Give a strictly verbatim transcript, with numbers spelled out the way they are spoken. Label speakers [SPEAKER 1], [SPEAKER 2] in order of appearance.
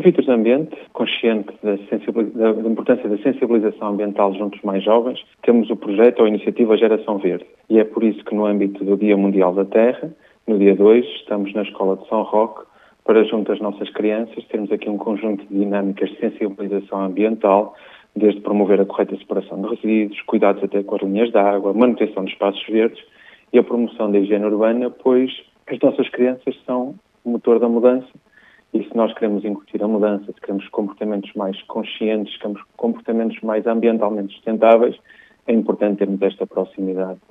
[SPEAKER 1] A Vitros Ambiente, consciente da, da, da importância da sensibilização ambiental junto aos mais jovens, temos o projeto ou a iniciativa Geração Verde. E é por isso que no âmbito do Dia Mundial da Terra, no dia dois, estamos na Escola de São Roque para, junto às nossas crianças, termos aqui um conjunto de dinâmicas de sensibilização ambiental, desde promover a correta separação de resíduos, cuidados até com as linhas de água, manutenção de espaços verdes e a promoção da higiene urbana, pois as nossas crianças são o motor da mudança. E se nós queremos incutir a mudança, se queremos comportamentos mais conscientes, queremos comportamentos mais ambientalmente sustentáveis, é importante termos esta proximidade.